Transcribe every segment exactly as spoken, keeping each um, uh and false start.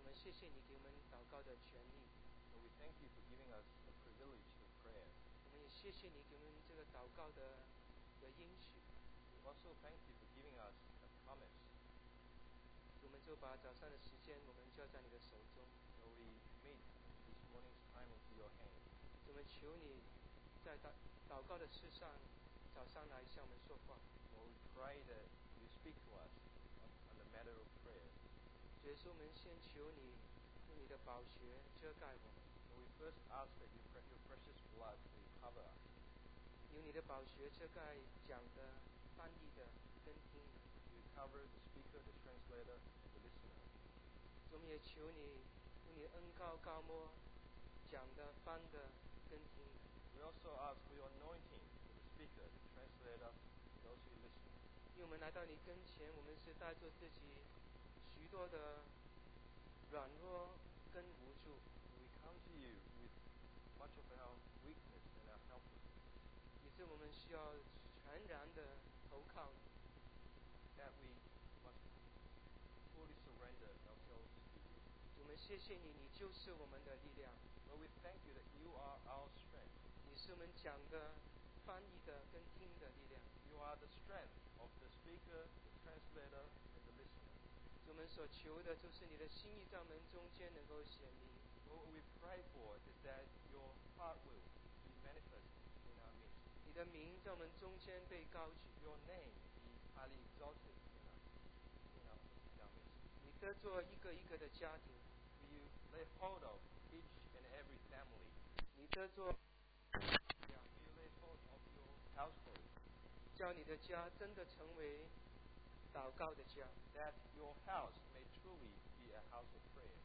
们谢谢你给我们祷告的权利。 So we thank you for giving us the privilege of prayer. 我们也谢谢你给我们这个祷告的的应许。 We also thank you for giving us a promise. 我们就把早上的时间我们交在你的手中。 So we commit this morning's time into your hands. 我们求你在祷祷告的事上早上来向我们说话。 Lord, we pray that you speak to us on, on the matter of prayer. 耶稣，我们先求你用你的宝血遮盖我们。 So we first ask that you, your precious blood will cover us. 用你的宝血遮盖讲的、翻译的、跟听的。 You cover the speaker, the translator, and the listener. 我们也求你用你恩膏膏抹讲的、翻的、跟听的。 We also ask for your anointing for the speaker, the translator, and those who listen. 因为我们来到你跟前，我们是带着自己许多的软弱跟无助。 We come to you with much of our weakness and our helplessness. 以致我们需要全然的投靠你。 That we must fully surrender ourselves to you. 我们谢谢你，你就是我们的力量。 Lord, we thank you that you are our strength. 你是我们讲的、翻译的跟听的力量。 You are the strength of the speaker, the translator, and the listener. 我们所求的就是你的心意在我们中间能够显明。 What we pray for is that your heart will be manifest in our midst. 你的名在我们中间被高举。 Your name be highly exalted in us, in our, in our midst. 你得做一个一个的家庭。 Will you lay hold of each and every family? 你得做 Yeah, will you lay hold of your household? 叫你的家真的成为祷告的家。 That your house may truly be a house of prayer.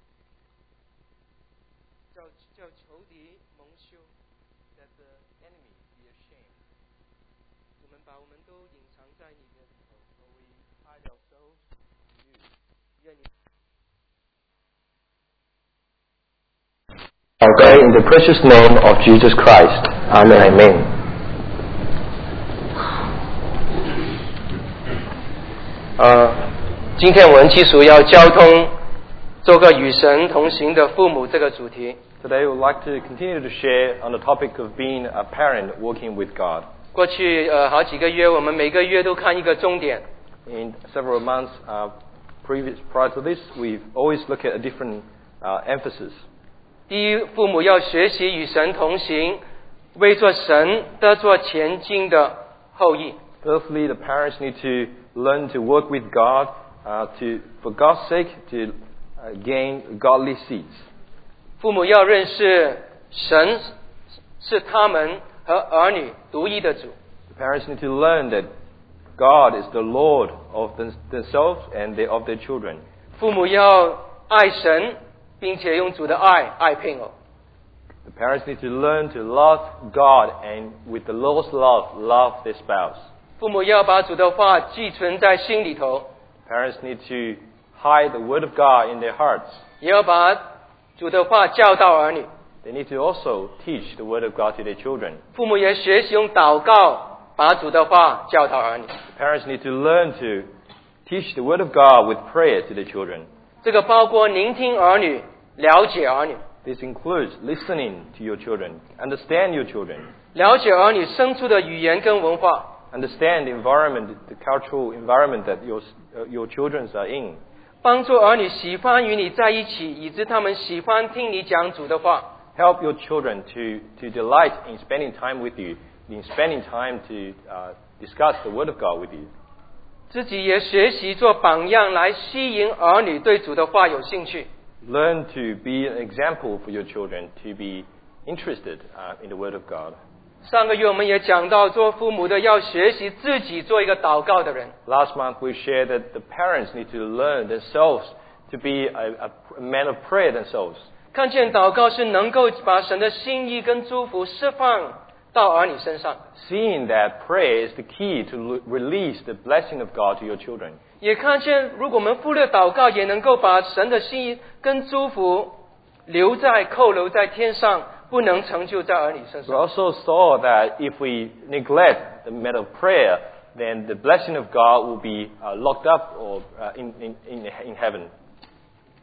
叫叫仇敌蒙羞。 That the enemy be ashamed. 我们把我们都隐藏在你的里头。 So we hide ourselves in you. 愿你 Okay, in the precious name of Jesus Christ. Amen. Amen. 呃，今天我们继续要交通做个与神同行的父母这个主题。 Today we would like to continue to share on the topic of being a parent walking with God. 过去呃好几个月，我们每个月都看一个重点。 In several months uh, previous, prior to this, we've always looked at a different uh, emphasis. 第一，父母要学习与神同行，为做神得做前进的后裔。 Firstly, the parents need to learn to work with God uh, to, for God's sake, to uh, gain godly seeds. 父母要认识神是他们和儿女独一的主。 The parents need to learn that God is the Lord of them, themselves and they, of their children. 父母要爱神，并且用主的爱爱配偶。 The parents need to learn to love God and with the Lord's love, love their spouse. 父母要把主的话寄存在心里头， Parents need to hide the word of God in their hearts. 也要把主的话教导儿女。 They need to also teach the word of God to their children. 父母也学习用祷告把主的话教导儿女。 Parents need to learn to teach the word of God with prayer to their children. 这个包括聆听儿女、了解儿女、 This includes listening to your children, understand your children, 了解儿女生出的语言跟文化， understand the environment, the cultural environment that your, uh, your children are in. 帮助儿女喜欢与你在一起，以致他们喜欢听你讲主的话。 Help your children to, to delight in spending time with you, in spending time to uh, discuss the word of God with you. 自己也学习做榜样，来吸引儿女对主的话有兴趣。 Learn to be an example for your children, to be interested uh, in the word of God. 上个月我们也讲到，做父母的要学习自己做一个祷告的人。 Last month we shared that the parents need to learn themselves to be a, a man of prayer themselves. 看见祷告是能够把神的心意跟祝福释放到儿女身上， Seeing that prayer is the key to l- release the blessing of God to your children. 也看见如果我们忽略祷告，也能够把神的心意跟祝福留在扣留在天上，不能成就在儿女身 We 上。 also saw that if we neglect the matter of prayer, then the blessing of God will be uh, locked up or uh, in, in, in, in heaven.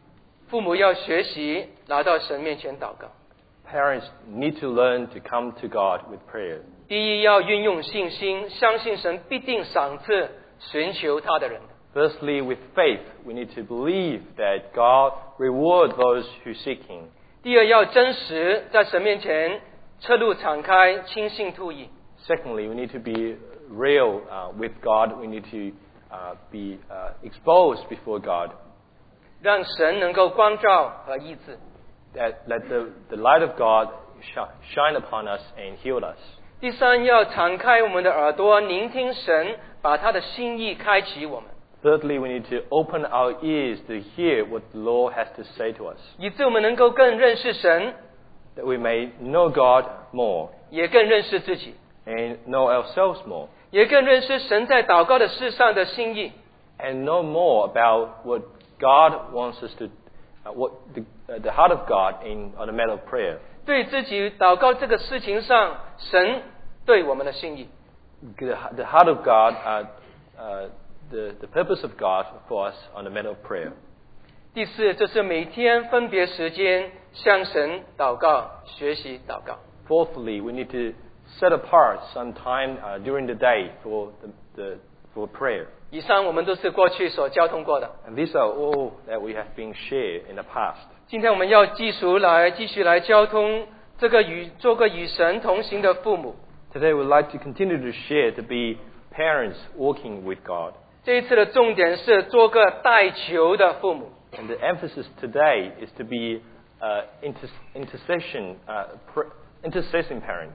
父母要学习来到神面前祷告。 Parents need to learn to come to God with prayer. 第一，要运用信心，相信神必定赏赐寻求他的人。 Firstly, with faith, we need to believe that God reward those who seek Him. 第二，要真实，在神面前侧路敞开，倾心吐意。 Secondly, we need to be real uh, with God. We need to uh, be uh, exposed before God. 让神能够光照和医治。 That let the, the light of God sh- shine upon us and heal us. 第三，要敞开我们的耳朵，聆听神把他的心意开启我们， Thirdly, we need to open our ears to hear what the Lord has to say to us, 以致我们能够更认识神， that we may know God more 也更认识自己， and know ourselves more, 也更认识神在祷告的事上的心意。 and know more about what God wants us to, uh, what the, uh, the heart of God in on the matter of prayer. 对自己祷告这个事情上，神对我们的心意。 The, the heart of God, uh, uh, the, the purpose of God for us on the matter of prayer. 第四，就是每天分别时间向神祷告，学习祷告。 Fourthly, we need to set apart some time uh, during the day for the, the for prayer. 以上我们都是过去所交通过的。 And these are all that we have been shared in the past. 今天我们要继续来继续来交通这个与做个与神同行的父母。 Today, we'd like to continue to share to be parents walking with God. 这一次的重点是做个代求的父母。 And the emphasis today is to be uh, inter- intercession, uh, pr- intercessing parent.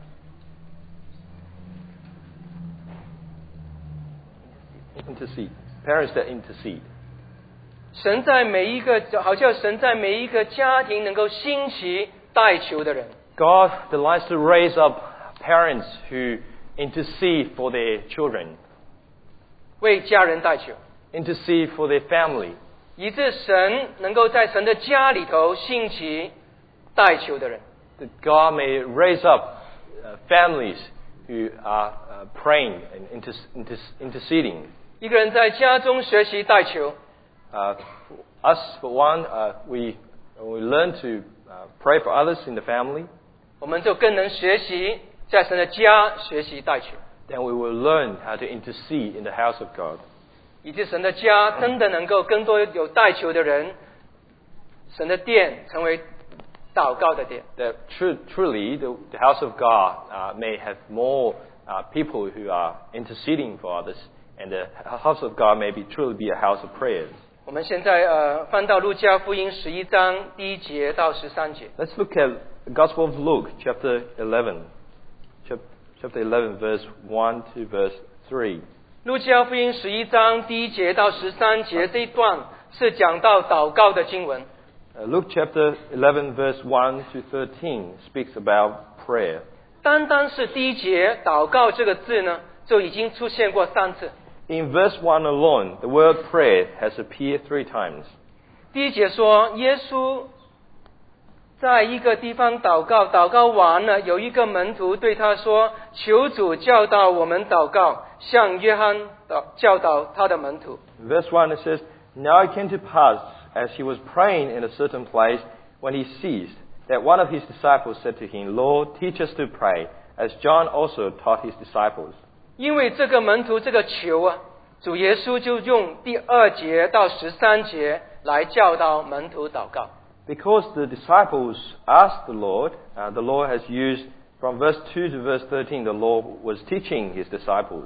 Intercede. Parents that intercede. 神在每一个，好像神在每一个家庭能够兴起代求的人。 God delights to raise up parents who intercede for their children, 为家人代求， intercede for their family, 以致神能够在神的家里头兴起代求的人。 that God may raise up uh, families who are uh, praying and inter- inter- interceding. 一个人在家中学习代求， Uh, us, for one, uh, we we learn to uh, pray for others in the family, 我们就更能学习在神的家学习代求， then we will learn how to intercede in the house of God. 以致神的家真的能够更多有代求的人，神的殿成为祷告的殿。 That tru- truly, the, the house of God uh, may have more uh, people who are interceding for others, and the house of God may be truly be a house of prayers. 我们现在呃翻到路加福音十一章第一节到十三节。 Let's look at the Gospel of Luke, chapter eleven, chap- chapter eleven, verse one to verse three. 路加福音十一章第一节到十三节这一段是讲到祷告的经文。 Uh, Luke chapter eleven, verse one to thirteen speaks about prayer. 单单是第一节祷告这个字呢，就已经出现过三次。 In verse one alone, the word prayer has appeared three times. 第一节说，耶稣在一个地方祷告，祷告完了，有一个门徒对他说：“求主教导我们祷告，像约翰导教导他的门徒。” In verse one, it says, Now it came to pass, as he was praying in a certain place, when he ceased, that one of his disciples said to him, Lord, teach us to pray, as John also taught his disciples. 因为这个门徒这个求啊，主耶稣就用第二节到十三节来教导门徒祷告。 Because the disciples asked the Lord, uh, the Lord has used from verse two to verse thirteen, the Lord was teaching his disciples.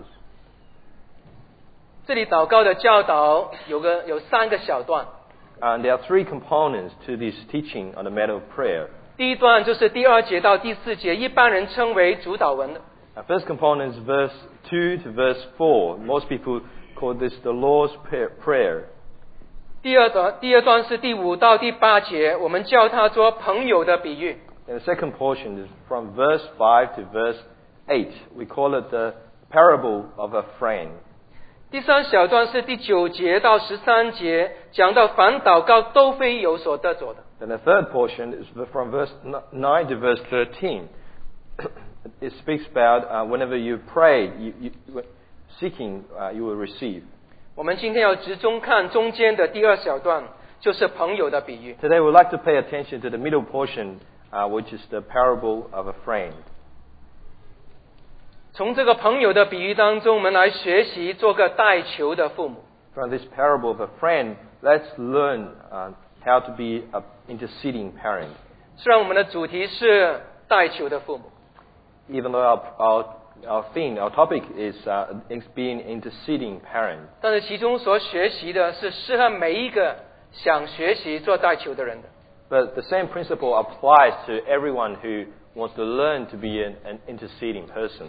这里祷告的教导有个有三个小段， And there are three components to this teaching on the matter of prayer. 第一段就是第二节到第四节，一般人称为主导文的。 Our first component is verse two to verse four. Most people call this the Lord's Prayer. 第二段，第二段是第五到第八节，我们叫它做朋友的比喻。 And the second portion is from verse five to verse eight. We call it the parable of a friend. 第三小段是第九节到十三节，讲到凡祷告都非有所得着的。 Then the third portion is from verse nine to verse thirteen. It speaks about uh, whenever you pray, you, you, seeking, uh, you will receive. 我们今天要集中看中间的第二小段， 就是朋友的比喻。 Today we'd like to pay attention to the middle portion, uh, which is the parable of a friend. 从这个朋友的比喻当中，我们来学习做个带球的父母。 From this parable of a friend, let's learn uh, how to be an interceding parent. 虽然我们的主题是带球的父母， Even though our, our, our theme, our topic is uh, being interceding parent. 但是其中所学习的是适合每一个想学习做带球的人的。 But the same principle applies to everyone who wants to learn to be an, an interceding person.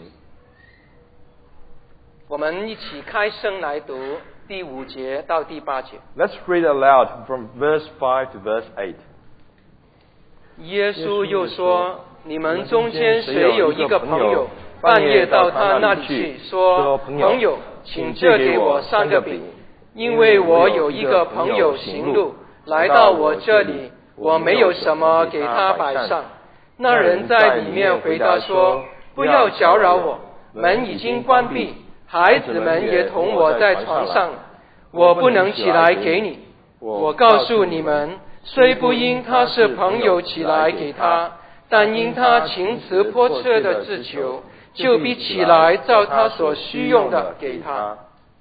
我们一起开声来读第五节到第八节。 Let's read aloud from verse five to verse eight. 耶稣又说：“你们中间谁有一个朋友，半夜到他那里去，说：朋友，请借给我三个饼，因为我有一个朋友行路来到我这里，我没有什么给他摆上。那人在里面回答说：不要搅扰我，门已经关闭，孩子们也同我在床上，我不能起来给你。我告诉你们，虽不因他是朋友起来给他，但因他情辞迫切的自求，就必起来照他所需用的给他。”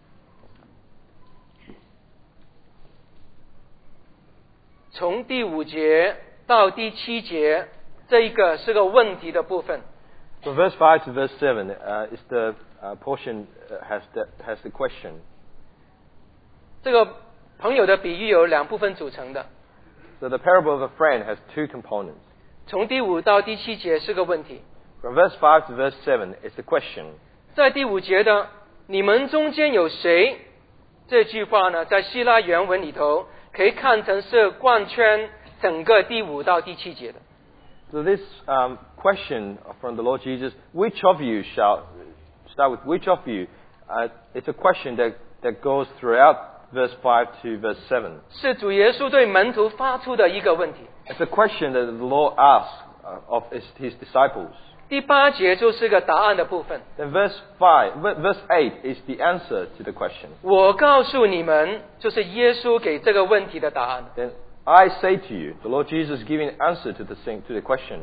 从第五节到第七节，这一个是个问题的部分。 From verse five to verse seven uh, is the uh, portion uh, has the has the question. 这个朋友的比喻有两部分组成的。 So the parable of a friend has two components. 从第五到第七节是个问题。 From verse five to verse seven is the question. 在第五节的“你们中间有谁”这句话呢，在希腊原文里头可以看成是贯穿整个第五到第七节的。 So this um, question from the Lord Jesus, which of you shall start with which of you? Uh, it's a question that that goes throughout verse five to verse seven. 是主耶稣对门徒发出的一个问题。 It's a question that the Lord asks uh, of his, his disciples. 第八节就是个答案的部分。 Then verse five, verse eight is the answer to the question. 我告诉你们，就是耶稣给这个问题的答案。 Then I say to you, the Lord Jesus giving an answer to the thing, to the question.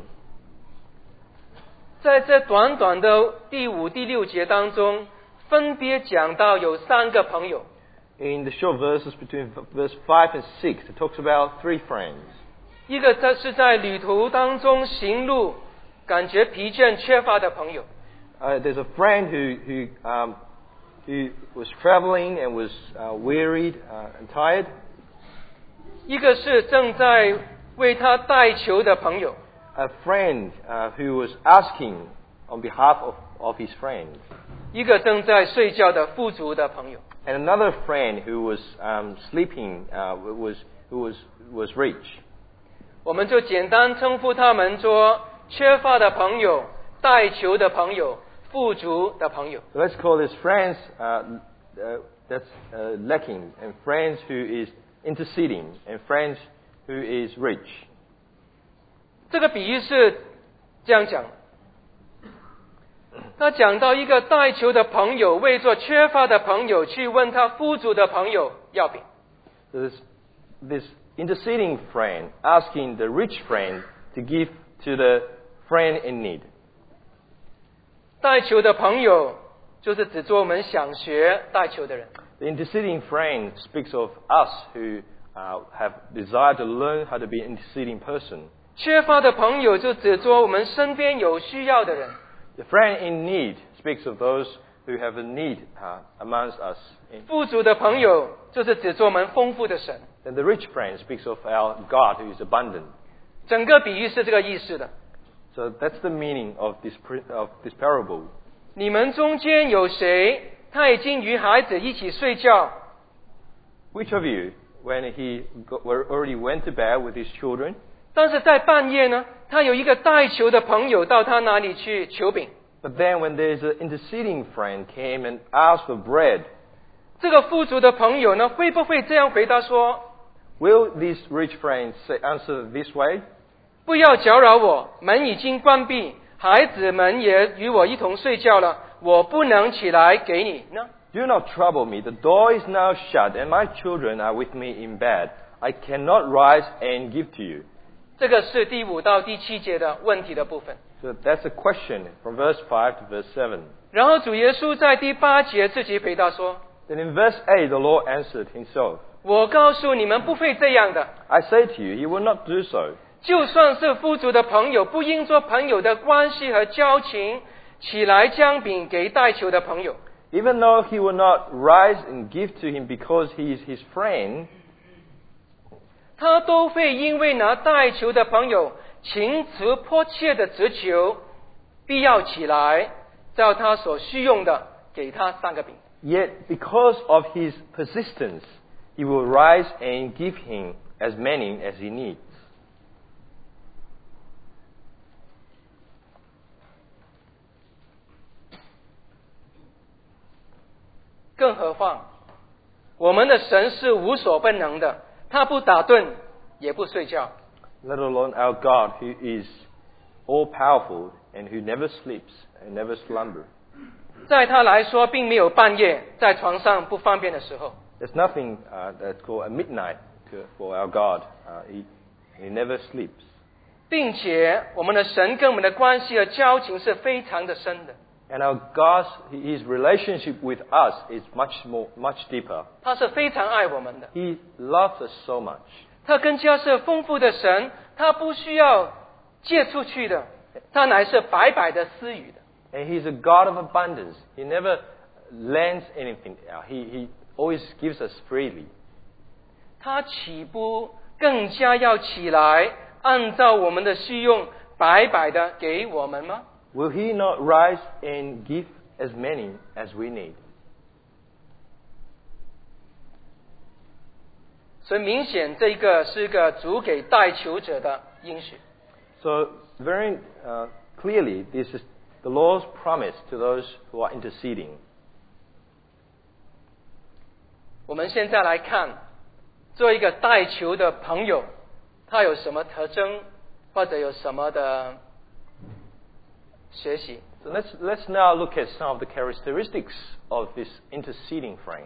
在这短短的第五、第六节当中，分别讲到有三个朋友。 In the short verses between verse five and six, it talks about three friends. 一个这是在旅途当中行路，感觉疲倦缺乏的朋友。 Uh, there's a friend who who um, who was traveling and was uh, wearied uh, and tired. 一个是正在为他代求的朋友。 A friend uh, who was asking on behalf of, of his friend. 一个正在睡觉的富足的朋友。 And another friend who was um, sleeping uh, was who was was rich. 我们就简单称呼他们说缺乏的朋友、代求的朋友、富足的朋友。 So let's call this friends uh, uh, that's uh, lacking, and friends who is interceding, and friends who is rich. 这个比喻是这样讲，他讲到一个代求的朋友为做缺乏的朋友去问他富足的朋友要饼。 So this, this interceding friend asking the rich friend to give to the friend in need. 代求的朋友就是指做我们想学代求的人。 The interceding friend speaks of us who uh, have desire to learn how to be an interceding person. 缺乏的朋友就指做我们身边有需要的人。 The friend in need speaks of those who have a need uh, amongst us. 富足的朋友就是指做我们丰富的神。 And the rich friend speaks of our God who is abundant. 整个比喻是这个意思的。 So that's the meaning of this of this parable. 你们中间有谁，他已经与孩子一起睡觉？ Which of you, when he got, already went to bed with his children, 但是在半夜呢，他有一个代求的朋友到他那里去求饼。 but then when there's an interceding friend came and asked for bread, 这个富足的朋友呢，会不会这样回答说： will this rich friend say, answer this way? 不要搅扰我，门已经关闭，孩子们也与我一同睡觉了，我不能起来给你呢？ Do not trouble me. The door is now shut, and my children are with me in bed. I cannot rise and give to you. 这个是第五到第七节的问题的部分。 So that's a question from verse five to verse seven. 然后主耶稣在第八节自己回答说， Then in verse eight, the Lord answered himself, 我告诉你们不会这样的， I say to you, he will not do so. 就算是富足的朋友，不应做朋友的关系和交情，起来将饼给带球的朋友。 Even though he will not rise and give to him because he is his friend, 他都会因为拿带球的朋友情辞迫切的直求，必要起来，照他所需用的给他三个饼。 yet because of his persistence, he will rise and give him as many as he needs. 更何况，我们的神是无所不能的，他不打盹，也不睡觉。 Let alone our God, who is all-powerful and who never sleeps and never slumbers. 在他来说，并没有半夜在床上不方便的时候。 There's nothing uh, that's called a midnight to, for our God. Uh, he, he never sleeps. 并且，我们的神跟我们的关系和交情是非常的深的。 And our God's, his relationship with us is much more, much deeper. 他是非常爱我们的。 He loves us so much. 他更加是丰富的神，他不需要借出去的，他乃是白白的施予的。 And he's a God of abundance. He never lends anything out. He, he always gives us freely. 他岂不更加要起来，按照我们的需用，白白的给我们吗？ Will he not rise and give as many as we need? 所以明显，这个是一个主给带球者的应许。 So very uh, clearly, this is the Lord's promise to those who are interceding. 我们现在来看，做一个带球的朋友，他有什么特征，或者有什么的学习？ So let's, let's now look at some of the characteristics of this interceding friend.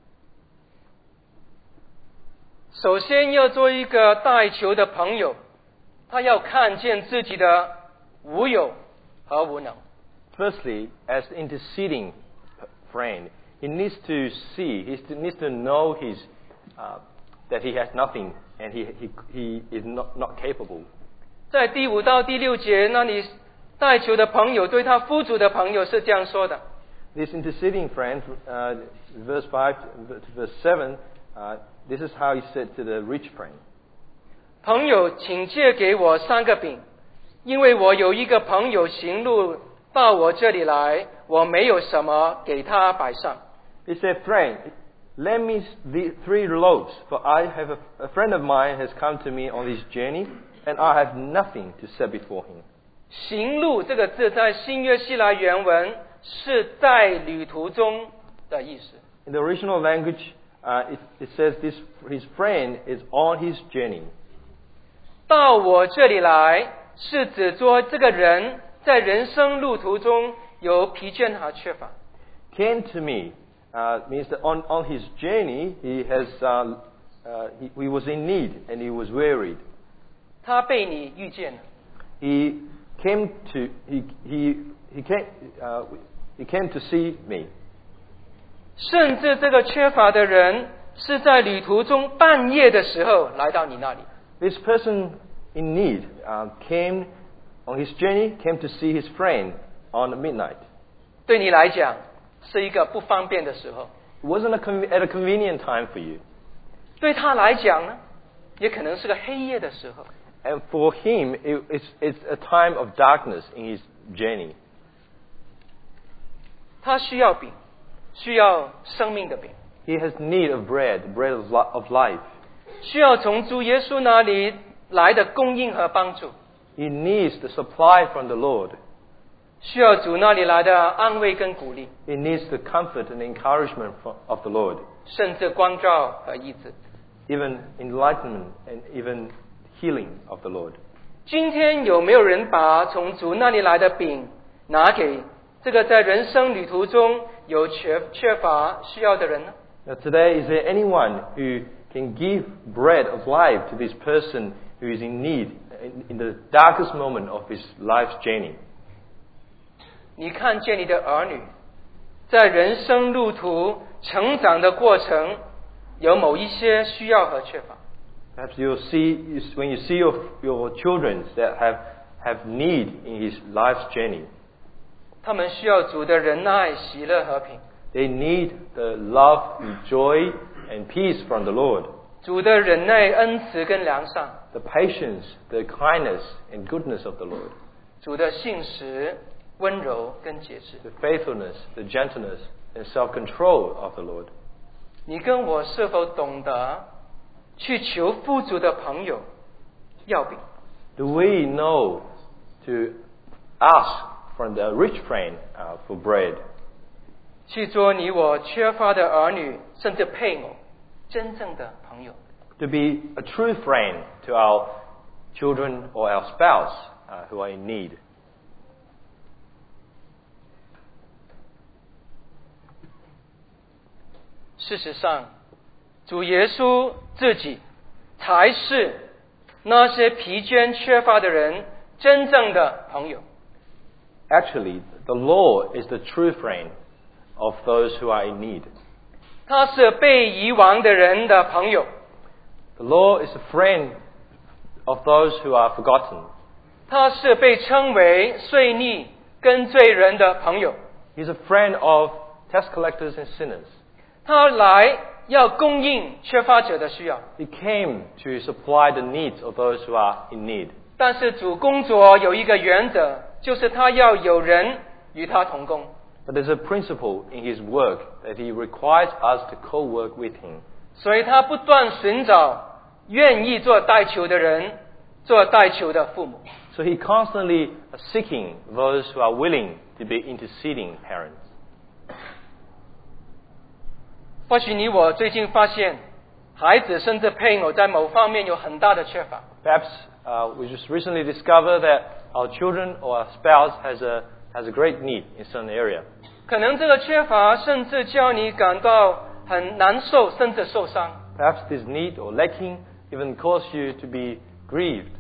首先要做一个带球的朋友，他要看见自己的无有和无能。 Firstly, as the interceding friend, he needs to see, he needs to know his, uh, that he has nothing and he, he, he is not, not capable. 在第五到第六节那里，带球的朋友对他夫主的朋友是这样说的。 This interceding friend, uh, verse five to verse seven, uh, this is how he said to the rich friend. 朋友，请借给我三个饼，因为我有一个朋友行路到我这里来，我没有什么给他摆上。 He said, friend, lend me the three loaves, for I have a, a friend of mine has come to me on this journey, and I have nothing to set before him. 行路这个字在新约希腊原文是在旅途中的意思。 In the original language, uh, it, it says this, his friend is on his journey. 到我这里来，是指说这个人在人生路途中有疲倦和缺乏。 Came to me uh, means that on, on his journey, he, has, uh, uh, he, he was in need and he was wearied. 他被你遇见了， He came to, he, he, he, came, uh, he came to see me. 甚至这个缺乏的人是在旅途中半夜的时候来到你那里。 This person in need uh, came on his journey, came to see his friend on midnight. 对你来讲是一个不方便的时候， It wasn't a conve- at a convenient time for you. 对他来讲呢，也可能是个黑夜的时候。 And for him, it, it's, it's a time of darkness in his journey. 他需要饼，需要生命的饼， He has need of bread, bread of, li- of life. 需要从主耶稣那里来的供应和帮助， He needs the supply from the Lord. 需要主那里来的安慰跟鼓励， He needs the comfort and encouragement from, of the Lord, 甚至光照和医治。 even enlightenment and even healing of the Lord. 今天有没有人把从主那里来的饼拿给这个在人生旅途中有缺缺乏需要的人呢？ Now today, is there anyone who can give bread of life to this person who is in need in, in the darkest moment of his life's journey. 你看见你的儿女在人生路途成长的过程有某一些需要和缺乏。 Perhaps you'll see, when you see your, your children that have, have need in his life's journey, 他们需要主的仁爱、喜乐、和平。 they need the love, and joy, and peace from the Lord. 主的忍耐、恩慈跟良善。 The patience, the kindness, and goodness of the Lord. 主的信实、温柔跟节制。 The faithfulness, the gentleness, and self-control of the Lord. 你跟我是否懂得去求富足的朋友要饼？ Do we know to ask from the rich friend uh, for bread? 去做你我缺乏的儿女，甚至配偶，真正的朋友。 To be a true friend to our children or our spouse uh, who are in need. 事实上，主耶稣自己才是那些疲倦缺乏的人真正的朋友。 Actually, the Lord is the true friend of those who are in need. 他是被遗忘的人的朋友。 The Lord is a friend of those who are forgotten. 他是被称为税吏跟罪人的朋友。 He's a friend of tax collectors and sinners. 他来要供应缺乏者的需要。 He came to supply the needs of those who are in need. 但是主工作有一个原则，就是他要有人与他同工。 But there's a principle in his work that he requires us to co-work with him. 所以他不断寻找愿意做代求的人，做代求的父母。 So he constantly seeking those who are willing to be interceding parents. 或许你我最近发现，孩子甚至配偶在某方面有很大的缺乏。 Perhaps uh, we just recently discovered that our children or our spouse has a has a great need in some area. 可能这个缺乏甚至叫你感到很难受，甚至受伤。 Perhaps this need or lacking even cause you to be grieved.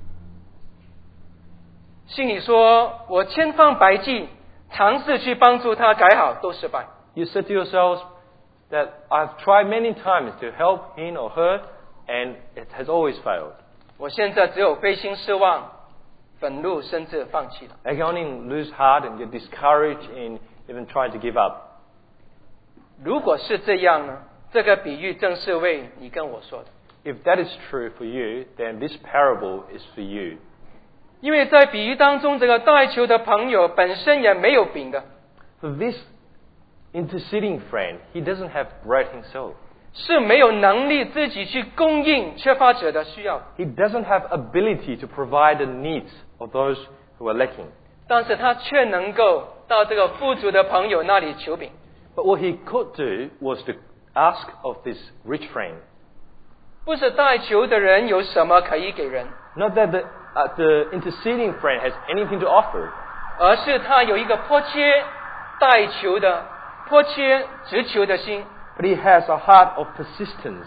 心里说：“我千方百计尝试去帮助他改好，都失败。” You said to yourselves that I've tried many times to help him or her, and it has always failed. 我现在只有灰心失望、愤怒，甚至放弃了。 I can only lose heart and get discouraged and even try to give up. 如果是这样呢？这个比喻正是为你跟我说的。 If that is true for you, then this parable is for you. 因为在比喻当中，这个代求的朋友本身也没有饼的， For this interceding friend, he doesn't have bread himself. 是没有能力自己去供应缺乏者的需要。 He doesn't have ability to provide the needs of those who are lacking. 但是他却能够到这个富足的朋友那里求饼。 But what he could do was to ask of this rich friend. 不是代求的人有什么可以给人， Not that the, uh, the interceding friend has anything to offer, 而是他有一个迫切代求的、迫切直求的心， but he has a heart of persistence,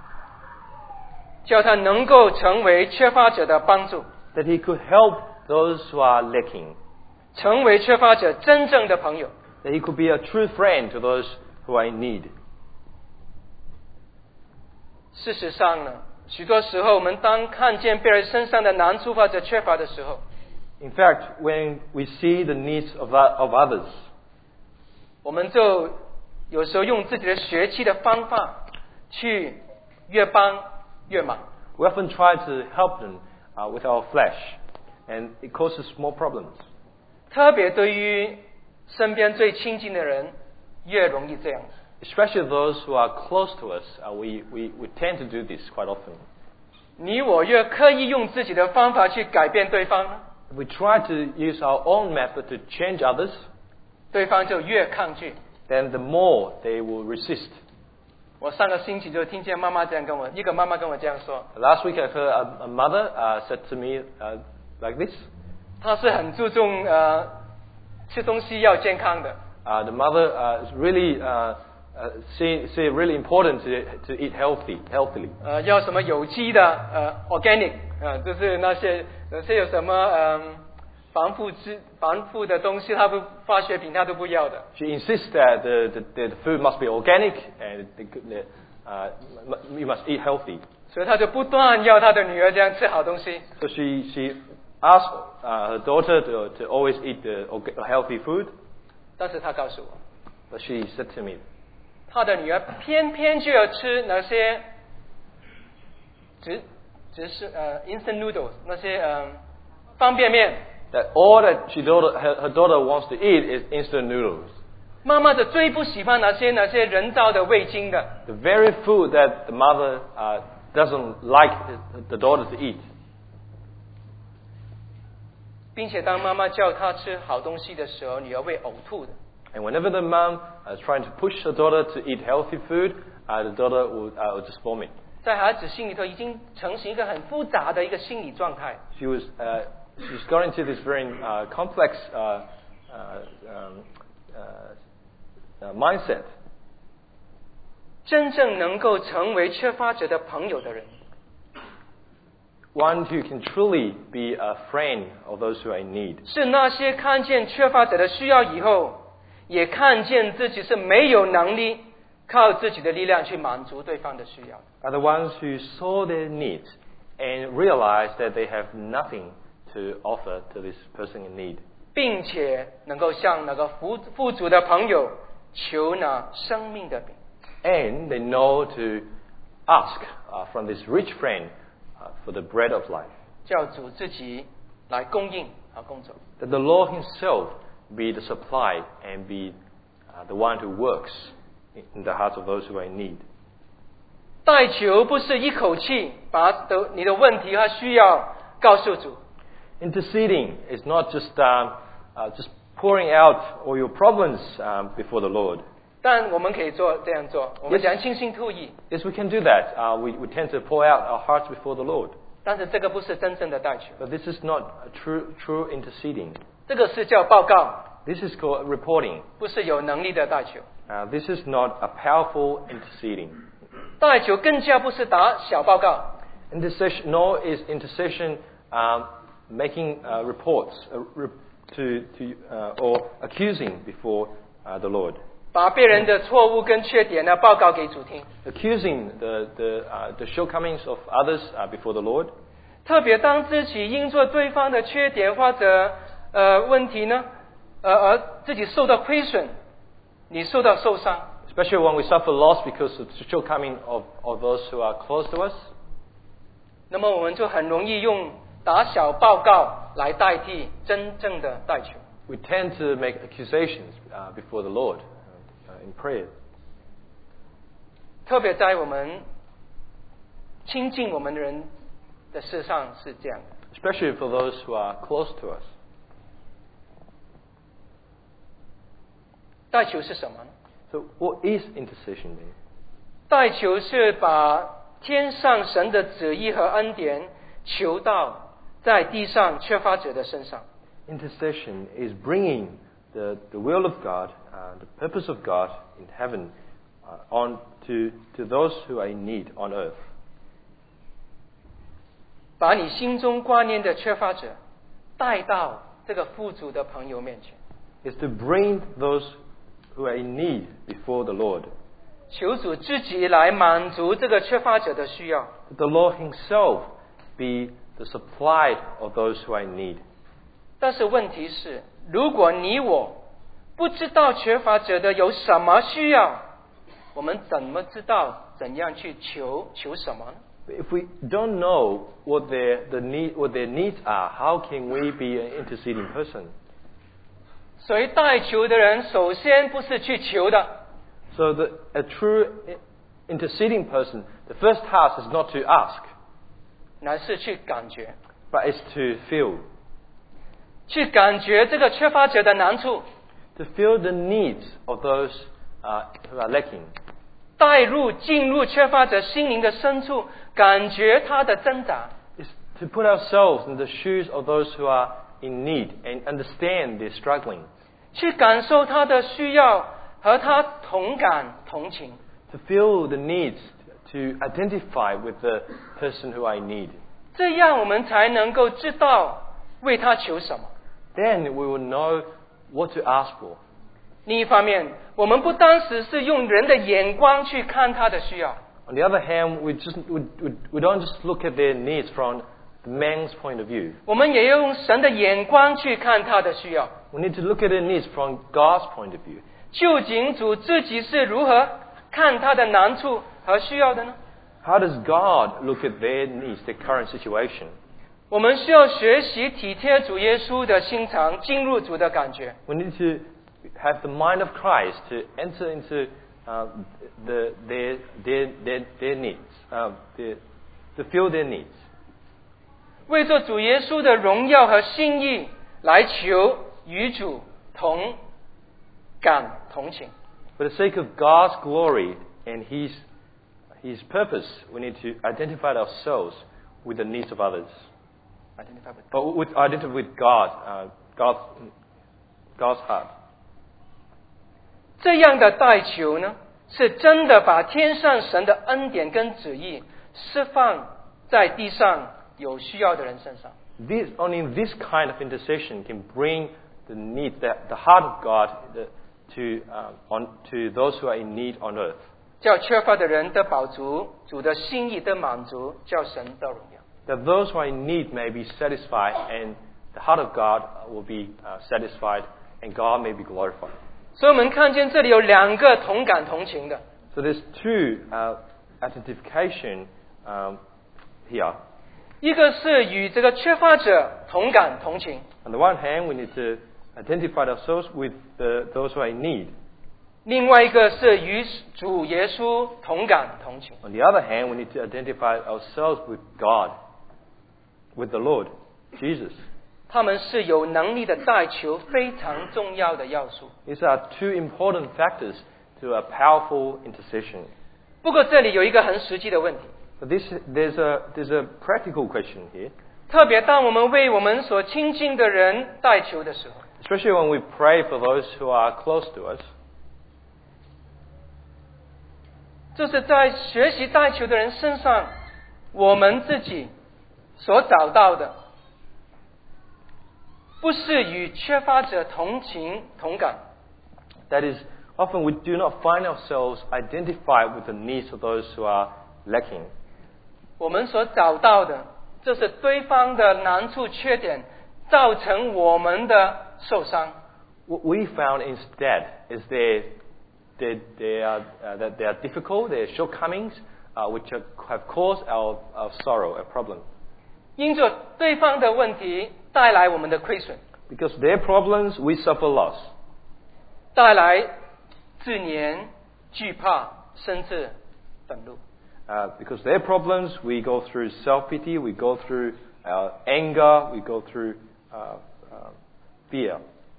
叫他能够成为缺乏者的帮助， that he could help those who are lacking, 成为缺乏者真正的朋友。 that he could be a true friend to those who are in need. 事实上呢，许多时候我们当看见别人身上的难处或者缺乏的时候， In fact, when we see the needs of, o- of others, 我们就有时候用自己的学习的方法去越帮越忙。 we often try to help them uh, with our flesh, and it causes more problems. 特别对于身边最亲近的人，越容易这样。 Especially those who are close to us, uh, we, we, we tend to do this quite often. 你我越刻意用自己的方法去改变对方呢， If we try to use our own method to change others, 对方就越抗拒。 then the more they will resist. 我上个星期就听见妈妈这样跟我，一个妈妈跟我这样说， Last week I heard a, a mother uh, said to me uh, like this. 她是很注重呃吃东西要健康的， Uh, the mother uh, is really uh, uh, see, see it really important to, to eat healthy, healthily. 呃，要什么有机的呃 organic 啊、呃，就是那些那些有什么嗯、呃、防腐质防腐的东西，它不化学品它都不要的。 She insists that the, the, the food must be organic and the, the, uh, you must eat healthy. 所以他就不断要他的女儿这样吃好东西。 So she, she asked uh, her daughter to, to always eat the healthy food. 但是他告诉我， But she said to me, 他的女儿偏偏就要吃那些只只是呃 instant noodles 那些呃方便面。 that all that she daughter, her, her daughter wants to eat is instant noodles. 妈妈的最不喜欢那些那些人造的味精的。 The very food that the mother uh, doesn't like the daughter to eat. 并且当妈妈叫她吃好东西的时候，女儿会呕吐的。 And whenever the mom is trying to push her daughter to eat healthy food, uh, the daughter will, uh, will just vomit. 在孩子心里头已经成型一个很复杂的一个心理状态。 She was uh, she's got into this very uh, complex uh, uh, um, uh, uh, mindset. 真正能够成为缺乏者的朋友的人， One who can truly be a friend of those who are in need. 是那些看见缺乏者的需要以后，也看见自己是没有能力靠自己的力量去满足对方的需要。 Are the ones who saw their needs and realized that they have nothing to offer to this person in need. 并且能够向那个富富足的朋友求那生命的饼。 And they know to ask uh, from this rich friend uh, for the bread of life. 叫主自己来供应和工作。 That the Lord himself be the supply and be uh, the one who works in the hearts of those who are in need. 代求不是一口气把的你的问题和需要告诉主， Interceding is not just um, uh, just pouring out all your problems um, before the Lord. 但我们可以做这样做，我们讲倾心吐意， Yes, we can do that. Uh, we, we tend to pour out our hearts before the Lord. 但是这个不是真正的代求， But this is not a true, true interceding. 这个是叫报告， This is called reporting. 不是有能力的代求。 Uh, this is not a powerful interceding. 代求更加不是打小报告， Intercession, nor is intercession um, making uh, reports uh, re- to, to, uh, or accusing before uh, the Lord. 把别人的错误跟缺点呢报告给主听。 Accusing the, the, uh, the shortcomings of others uh, before the Lord. 特别当自己因做对方的缺点或者呃问题呢，呃而自己受到亏损，你受到受伤， Especially when we suffer loss because of the shortcoming of, of those who are close to us. 那么我们就很容易用打小报告来代替真正的代求。 We tend to make accusations uh, before the Lord uh, in prayer. 特别在我们亲近我们的人的事上是这样的。 Especially for those who are close to us. 代求是什么呢？ So what is intercession then? 代求是把天上神的旨意和恩典求到在地上缺乏者的身上。 Intercession is bringing the, the will of God, uh, the purpose of God in heaven uh, on to, to those who are in need on earth. 把你心中挂念的缺乏者带到这个富足的朋友面前， Is to bring those who are in need before the Lord. 求主自己来满足这个缺乏者的需要。 That the Lord himself be the supply of those who are in need. 但是问题是，如果你我不知道缺乏者的有什么需要，我们怎么知道怎样去求求什么呢？ If we don't know what their, the need, what their needs are, how can we be an interceding person? 所以代求的人，首先不是去求的， So the, a true interceding person, the first task is not to ask, 乃是去感觉， but is to feel. 去感觉这个缺乏者的难处， To feel the needs of those uh, who are lacking. 带入进入缺乏者心灵的深处，感觉他的挣扎， Is to put ourselves in the shoes of those who are in need and understand their struggling. 去感受他的需要， 和他同感同情。 To feel the needs, to identify with the person who I need. 这样我们才能够知道为他求什么。 Then we will know what to ask for. 另一方面，我们不单只是用人的眼光去看他的需要。 On the other hand, we just we, we, we don't just look at their needs from the man's point of view. 我们也要用神的眼光去看他的需要。 We need to look at their needs from God's point of view. 究竟主自己是如何看他的难处和需要的呢？ How does God look at their needs, their current situation? 我们需要学习体贴主耶稣的心肠，进入主的感觉。 We need to have the mind of Christ to enter into uh, the, their, their, their, their needs, uh, their, to feel their needs. 为着主耶稣的荣耀和心意来求与主同感同情。 For the sake of God's glory and His, His purpose, we need to identify ourselves with the needs of others. Identify with Or with, identify with God, uh, God's, God's heart. 这样的代求呢，是真的把天上神的恩典跟旨意释放在地上有需要的人身上。 This, only this kind of intercession can bring the need, the, the heart of God the, to, um, on, to those who are in need on earth. 叫缺乏的人得饱足，主的心意得满足，叫神得荣耀。 That those who are in need may be satisfied and the heart of God will be uh, satisfied and God may be glorified. 所以我们看见这里有两个同感同情的。 So there's two uh, identification um, here. 一个是与这个缺乏者同感同情， On the one hand, we need to identify ourselves with the, those who are in need. 另外一个是与主耶稣同感同情。 On the other hand, we need to identify ourselves with God, with the Lord, Jesus. 他们是有能力的代求非常重要的要素。 These are two important factors to a powerful intercession. 不过这里有一个很实际的问题， But this, there's, a, there's a practical question here, 特别当我们为我们所亲近的人代求的时候， especially when we pray for those who are close to us. 就是在学习代求的人身上，我们自己所找到的，不是与缺乏者同情同感， That is, often we do not find ourselves identified with the needs of those who are lacking. 我们所找到的，就是对方的难处缺点造成我们的受伤。 What we found instead is their, their, their, uh, that they are difficult, their shortcomings, uh, which are, have caused our, our sorrow, our problem. 因着对方的问题带来我们的亏损， Because their problems, we suffer loss. 带来自怜、惧怕，甚至愤怒。 Uh, because their problems, we go through self-pity, we go through uh, anger, we go through uh, uh, fear.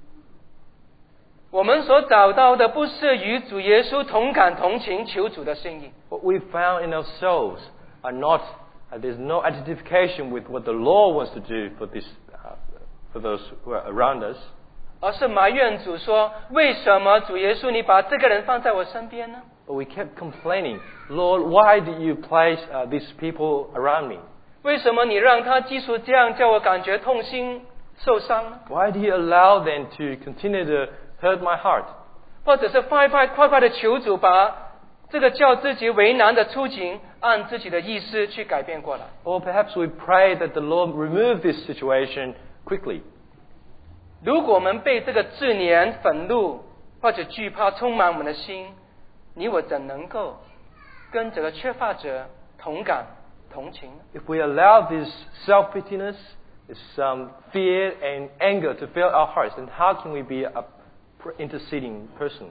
我们所找到的不是与主耶稣同感同情求主的心意， What we found in ourselves are not, uh, there's no identification with what the Lord wants to do for, this, uh, for those who are around us. 而是埋怨主说：为什么主耶稣你把这个人放在我身边呢？ But we kept complaining, Lord, why did you place uh, these people around me? 为什么你让他继续这样叫我感觉痛心受伤呢？ Why do you allow them to continue to hurt my heart? 或者是快快快快的求主把这个叫自己为难的处境按自己的意思去改变过来。 Or perhaps we pray that the Lord remove this situation quickly. 如果我们被这个自怜、愤怒或者惧怕充满我们的心，你我怎能够跟这个缺乏者同感同情呢？ If we allow this self-pityness, this um, fear and anger to fill our hearts, then how can we be a interceding person?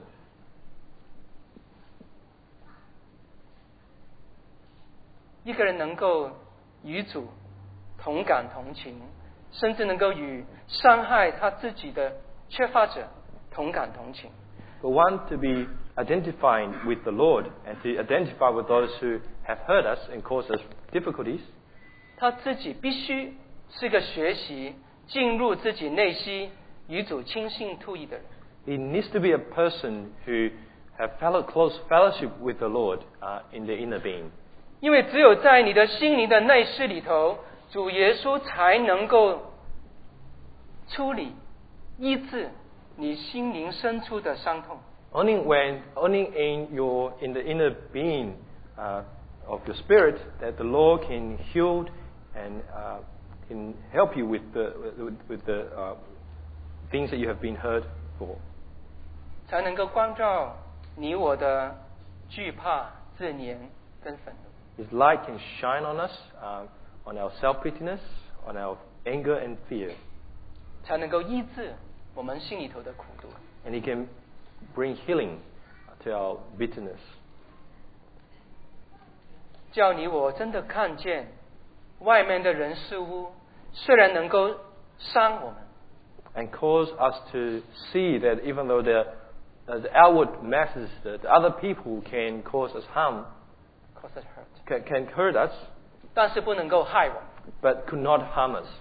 一个人能够与主同感同情，甚至能够与伤害他自己的缺乏者同感同情。 We want to be identifying with the Lord and to identify with those who have hurt us and caused us difficulties. 他自己必须是个学习进入自己内心与主亲近吐意的人。 It needs to be a person who have fellow, close fellowship with the Lord uh, in the inner being. 因为只有在你的心灵的内室里头，主耶稣才能够处理、医治你心灵深处的伤痛。 Only when, only in your, in the inner being uh, of your spirit, that the Lord can heal and uh, can help you with the with, with the uh, things that you have been hurt for. 才能够关照你我的惧怕、自怜跟愤怒。 His light can shine on us, uh, on our self-pityness, on our anger and fear. 才能够医治我们心里头的苦毒。 And He can bring healing to our bitterness. 叫你我真的看见外面的人事物虽然能够伤我们， And cause us to see that even though the, uh, the outward masses, the, the other people can cause us harm, cause us hurt， can, can hurt us, 但是不能够害我们。 but could not harm us.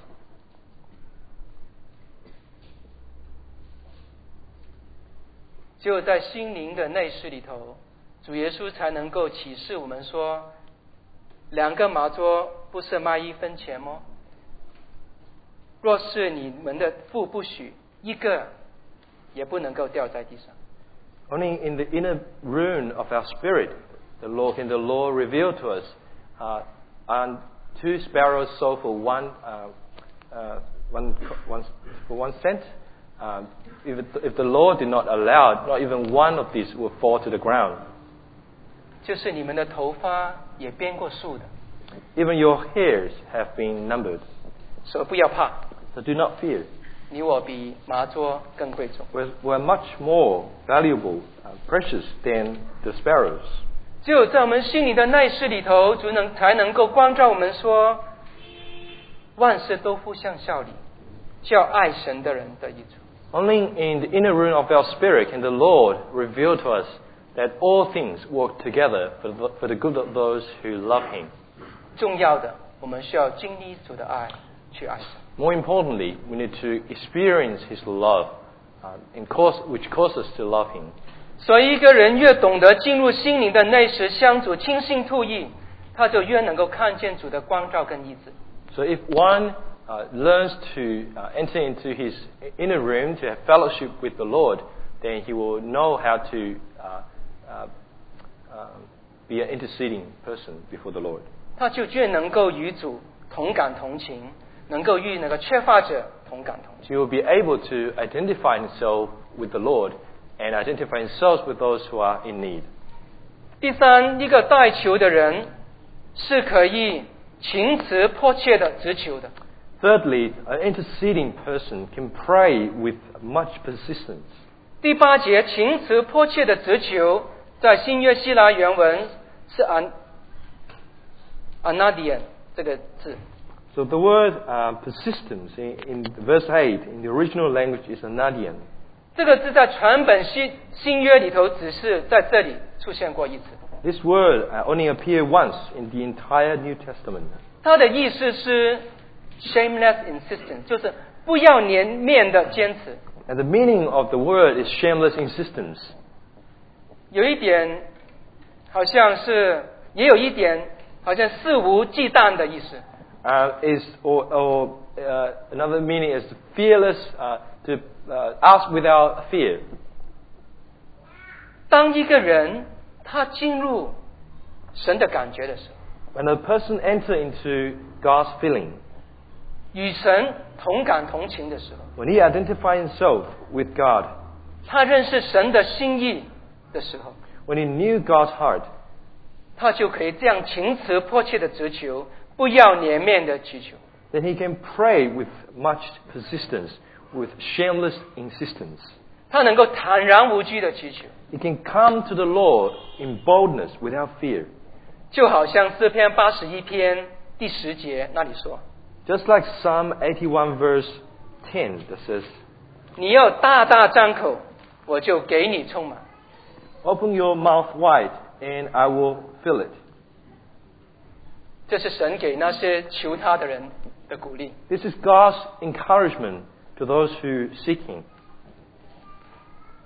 只有在心灵的内室里头，主耶稣才能够启示我们说，两个麻桌不是卖一分钱吗？若是你们的父不许，一个也不能够掉在地上。 Only in the inner room of our spirit, the Lord can the Lord reveal to us, uh, and two sparrows sold for one, uh, uh, one, one for one cent. Um, if, it, if the Lord did not allow, not even one of these will fall to the ground. 就是你们的头发也编过数的， Even your hairs have been numbered. 所以不要怕， So do not fear. 你我比麻桌更贵重。 We're, we're much more valuable, uh, precious than the sparrows. 只有在我们心里的内室里头，主能才能够光照我们说，万事都互相效力，叫爱神的人得益处。 Only in the inner room of our spirit can the Lord reveal to us that all things work together for the, for the good of those who love Him. 重要的，我们需要经历主的爱，去爱神。 More importantly, we need to experience His love, uh, and cause, which causes us to love Him. 所以，一个人越懂得进入心灵的内室，向主倾心吐意，他就越能够看见主的光照跟医治。 So if one uh, learns to uh, enter into his inner room to have fellowship with the Lord, then he will know how to uh, uh, uh, be an interceding person before the Lord. 他就越能够与主同感同情，能够与那个缺乏者同感同情。 He will be able to identify himself with the Lord and identify himself with those who are in need. 第三，一个代求的人是可以情辞迫切的直求的。 Thirdly, an interceding person can pray with much persistence. 第八节，情辞迫切的直求，在新约希腊原文是 an anadian 这个字。 So the word uh, persistence in, in verse eight in the original language is anadian. 这个字在全本新新约里头只是在这里出现过一次。 This word uh, only appeared once in the entire New Testament. 它的意思是 shameless insistence， 就是不要脸面的坚持。 And the meaning of the word is shameless insistence. 有一点好像是，也有一点好像肆无忌惮的意思。 Uh, is or, or uh, another meaning is fearless, uh, to uh, ask without fear. 当一个人他进入神的感觉的时候， When a person enters into God's feeling, 与神同感同情的时候， when he identifies himself with God, 他认识神的心意的时候， when he knew God's heart, 他就可以这样情辞迫切的直求，不要脸面的祈求。 then he can pray with much persistence, with shameless insistence. 他能够坦然无惧的祈求， He can come to the Lord in boldness without fear. 就好像诗篇八十一篇第十节那里说： Just like Psalm eighty-one verse ten that says, 你要大大张口，我就给你充满。 Open your mouth wide and I will fill it. 这是神给那些求他的人的鼓励。 This is God's encouragement to those who seek Him.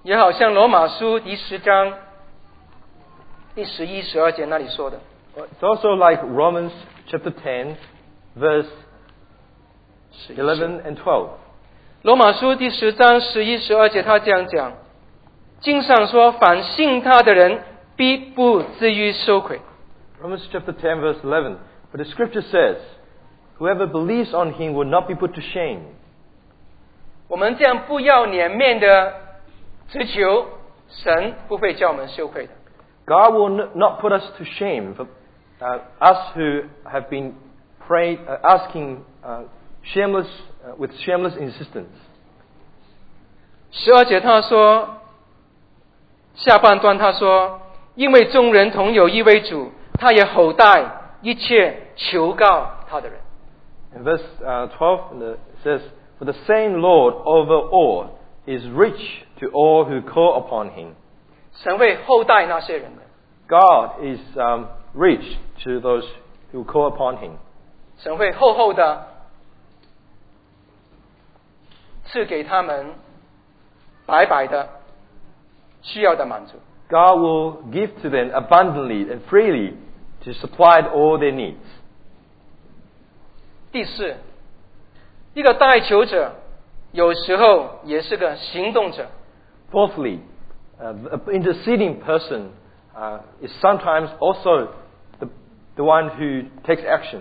也好像罗马书第十章第十一、十二节那里说的。 It's also like Romans chapter ten, verse eleven and twelve. 罗马书第十章十一、十二节，他这样讲：经上说，凡信他的人，必不至于羞愧。 Romans chapter ten, verse eleven. But the scripture says, whoever believes on him will not be put to shame. 我们这样不要脸面的直求，神不会叫我们羞愧的。 God will not put us to shame for uh, us who have been prayed, uh, asking uh, shameless, uh, with shameless insistence. 十二节他说，下半段他说，因为众人同有一位主，他也厚待一切求告他的人。 In verse uh, twelve, it says, for the same Lord over all is rich to all who call upon him. 神会厚待那些人的。 God is um, rich to those who call upon him. 神会厚厚的赐给他们白白的需要的满足。 God will give to them abundantly and freely to supply all their needs. 第四，一个代求者有时候也是个行动者。 Fourthly, uh, the interceding person uh, is sometimes also the, the one who takes action.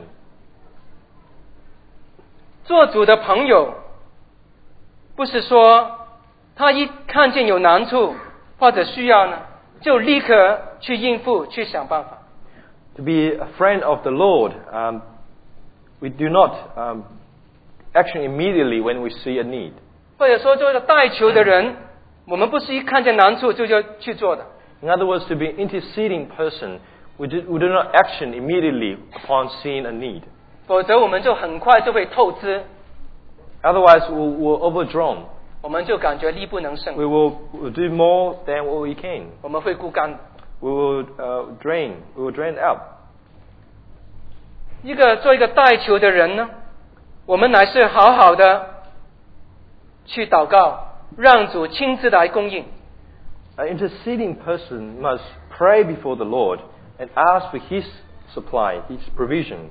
做主的朋友，不是说他一看见有难处或者需要呢，就立刻去应付、去想办法。 To be a friend of the Lord, um, we do not um, action immediately when we see a need. 或者说，做一个代求的人，我们不是一看见难处就就去做的。 In other words, to be an interceding person, we do, we do not action immediately upon seeing a need. 否则我们就很快就会透支。 Otherwise, we'll, we're overdrawn. 我们就感觉力不能胜。 We will we'll do more than what we can. 我们会枯干。 We will uh, drain. We will drain out. 一个做一个代求的人呢，我们乃是好好的去祷告，让主亲自来供应。 An interceding person must pray before the Lord and ask for His supply, His provision.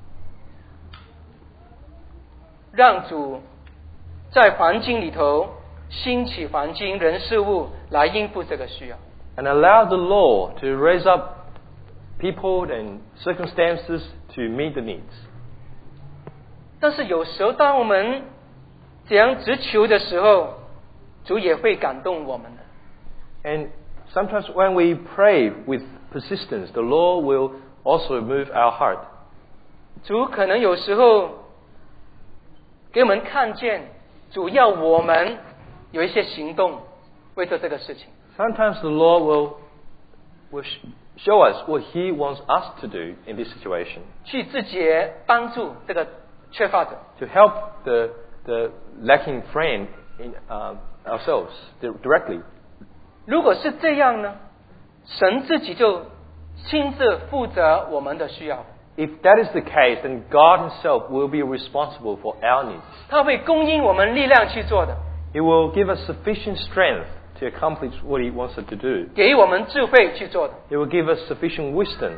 让主在环境里头兴起环境、人事物来应付这个需要。 And allow the Lord to raise up people and circumstances to meet the needs. 但是有时候，当我们这样直求的时候，主也会感动我们的。 And sometimes when we pray with persistence, the Lord will also move our heart. 主可能有时候给我们看见，主要我们有一些行动，为做这个事情。 Sometimes the Lord will, will show us what He wants us to do in this situation. 去自己帮助这个缺乏者。 To help the, the lacking friend in uh, ourselves directly. 如果是这样呢，神自己就亲自负责我们的需要。 If that is the case, then God Himself will be responsible for our needs. 他会供应我们力量去做的。 He will give us sufficient strength to accomplish what He wants us to do. 给我们智慧去做的。 He will give us sufficient wisdom.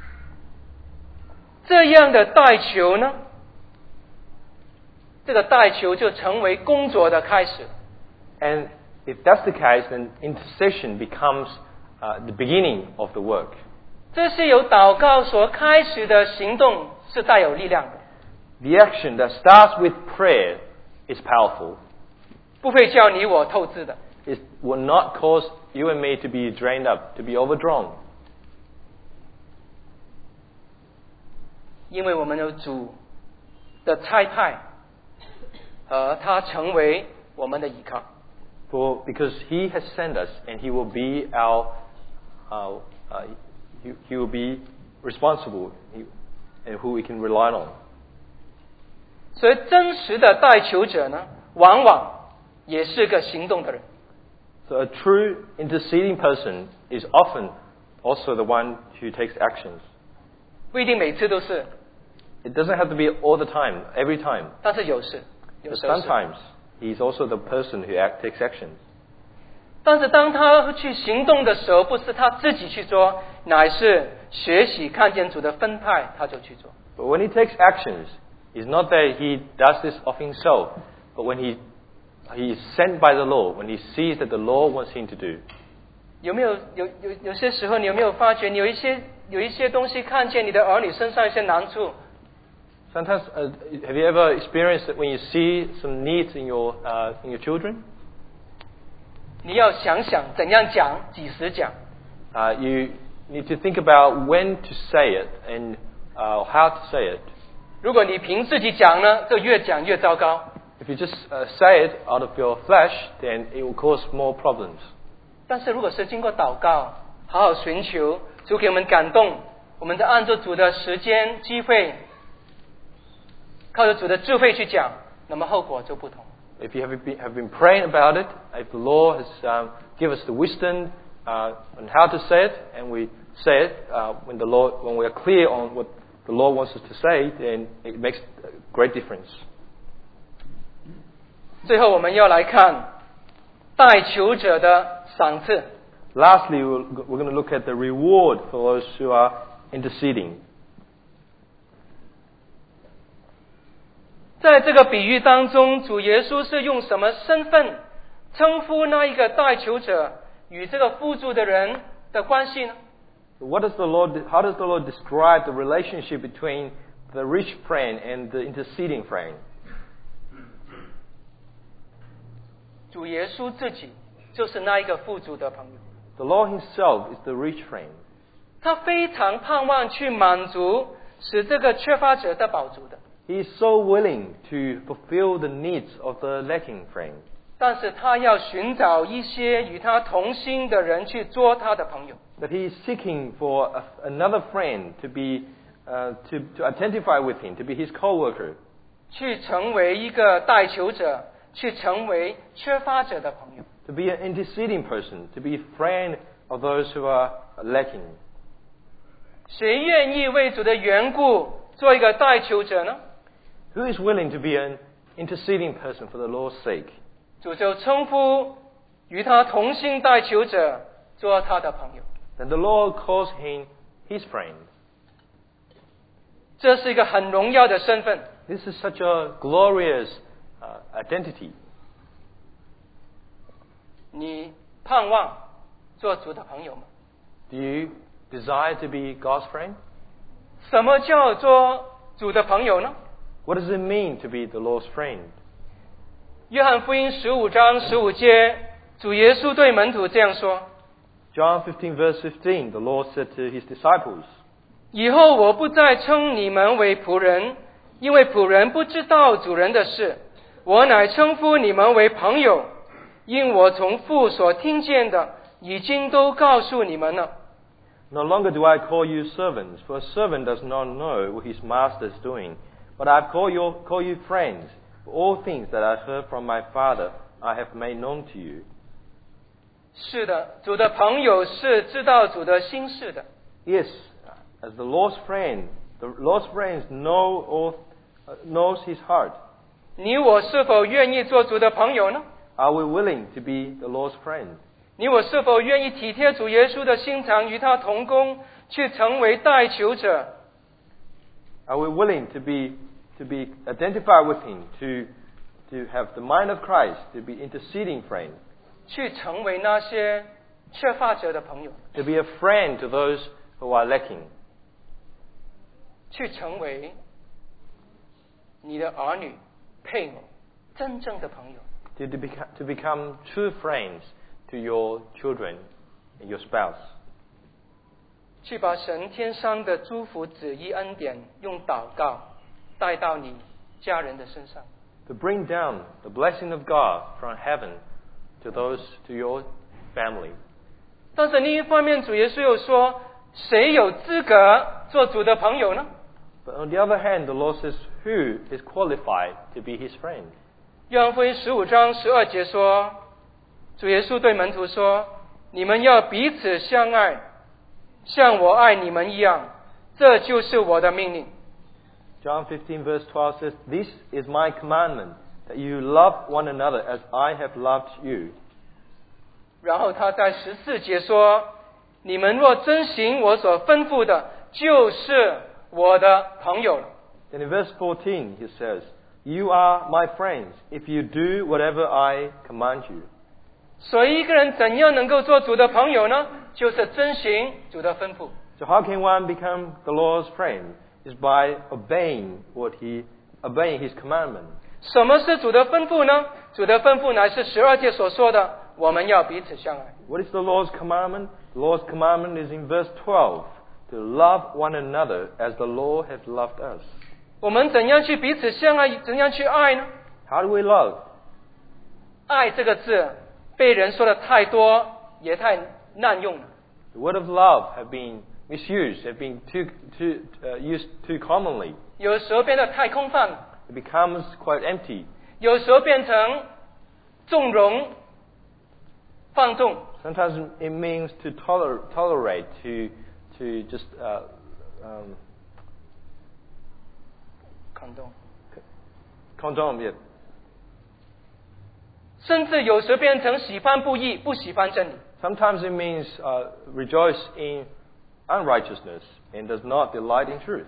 这样的代求呢，这个代求就成为工作的开始。 And if that's the case, then intercession becomes uh, the beginning of the work. 这是由祷告所开始的行动，是带有力量的。 The action that starts with prayer is powerful. 不会叫你我透支的。 It will not cause you and me to be drained up, to be overdrawn. 因为我们有主的差派，和他成为我们的依靠。 For because He has sent us, and He will be our, our uh, he, he will be responsible, he, and who we can rely on. 所以真实的代求者呢，往往也是个行动的人。 So a true interceding person is often also the one who takes actions. 不一定每次都是， It doesn't have to be all the time, every time. 但是有时，有 But 时候是。 sometimes He's also the person who act, takes actions. 但是当他去行动的时候，不是他自己去做，乃是学习看见主的分派，他就去做。 But when he takes actions, it's not that he does this of himself, but when he he is sent by the Lord, when he sees that the Lord wants him to do. 有没有有有有些时候，你有没有发觉，你有一些有一些东西看见你的儿女身上一些难处？ Sometimes, uh, have you ever experienced that when you see some needs in your uh, in your children? 你要想想怎样讲，几时讲。 Uh, you need to think about when to say it and uh, how to say it. 如果你凭自己讲呢，就越讲越糟糕。 If you just uh, say it out of your flesh, then it will cause more problems. 但是如果是经过祷告，好好寻求主给我们感动，我们再按照主的时间机会，靠着主的智慧去讲，那么后果就不同。 If you have been, have been praying about it, if the Lord has um, given us the wisdom uh, on how to say it, and we say it uh, when the Lord, when we are clear on what the Lord wants us to say, then it makes a great difference. 最后我们要来看代求者的赏赐。 Lastly, we're, we're going to look at the reward for those who are interceding. 在这个比喻当中，主耶稣是用什么身份称呼那一个代求者与这个富足的人的关系呢？ What does the Lord? How does the Lord describe the relationship between the rich friend and the interceding friend? 主耶稣自己就是那一个富足的朋友， The Lord Himself is the rich friend. 他非常盼望去满足使这个缺乏者得饱足的。 He is so willing to fulfill the needs of the lacking friend. 但是他要寻找一些与他同心的人去做他的朋友。 But he is seeking for a, another friend to be, uh, to, to identify with him, to be his co-worker. 去成为一个代求者，去成为缺乏者的朋友。 To be an interceding person, to be a friend of those who are lacking. 谁愿意为主的缘故做一个代求者呢？ Who is willing to be an interceding person for the Lord's sake? 主就称呼与他同心代求者做他的朋友。 Then the Lord calls him his friend. 这是一个很荣耀的身份。 This is such a glorious uh, identity. 你盼望做主的朋友吗？ Do you desire to be God's friend? 什么叫做主的朋友呢？ What does it mean to be the Lord's friend? 约翰福音十五章十五节，主耶稣对门徒这样说： John fifteen verse fifteen, the Lord said to his disciples, 以后我不再称你们为仆人，因为仆人不知道主人的事，我乃称呼你们为朋友，因我从父所听见的，已经都告诉你们了。 No longer do I call you servants, for a servant does not know what his master is doing. But I call you, call you friends. For all things that I heard from my Father, I have made known to you. 是的，主的朋友是知道主的心事的。 Yes, as the Lord's friend, the Lord's friends know all, uh, knows his heart. 你我是否愿意做主的朋友呢？ Are we willing to be the Lord's friend? 你我是否愿意体贴主耶稣的心肠，与他同工，去成为代求者？ Are we willing to be to be identified with him, to to have the mind of Christ, to be interceding friend, 去成为那些缺乏者的朋友， to be a friend to those who are lacking, 去成为你的儿女、配偶真正的朋友。 to, to, become, to become true friends to your children and your spouse. 去把神天上的祝福、旨意、恩典，用祷告带到你家人的身上。 To bring down the blessing of God from heaven to those, to your family. 但是另一方面，主耶稣又说，谁有资格做主的朋友呢？ But on the other hand, the Lord says, who is qualified to be his friend? 约翰福音十五章十二节说，主耶稣对门徒说：“你们要彼此相爱，像我爱你们一样，这就是我的命令。” John fifteen verse twelve says, This is my commandment, that you love one another as I have loved you. 然后他在十四节说：你们若遵行我所吩咐的，就是我的朋友了。 Then in verse fourteen he says, You are my friends if you do whatever I command you. 所以一个人怎样能够做主的朋友呢？就是遵行主的吩咐。 So how can one become the Lord's friend? Is by obeying what he, obeying his commandment. 什么是主的吩咐呢？主的吩咐乃是十二节所说的，我们要彼此相爱。 What is the Lord's commandment? The Lord's commandment is in verse twelve, to love one another as the Lord has loved us. 我们怎样去彼此相爱？怎样去爱呢？ How do we love? 爱这个字被人说的太多，也太滥用了。 The word of love have been misused, have been too, too, uh, used too commonly. 有时候变得太空泛了， It becomes quite empty. 有时候变成纵容、放纵。 Sometimes it means to toler- tolerate, to, to just uh, um, condone condone it. 甚至有时变成喜欢不义，不喜欢真理。 Sometimes it means uh, rejoice in unrighteousness and does not delight in truth.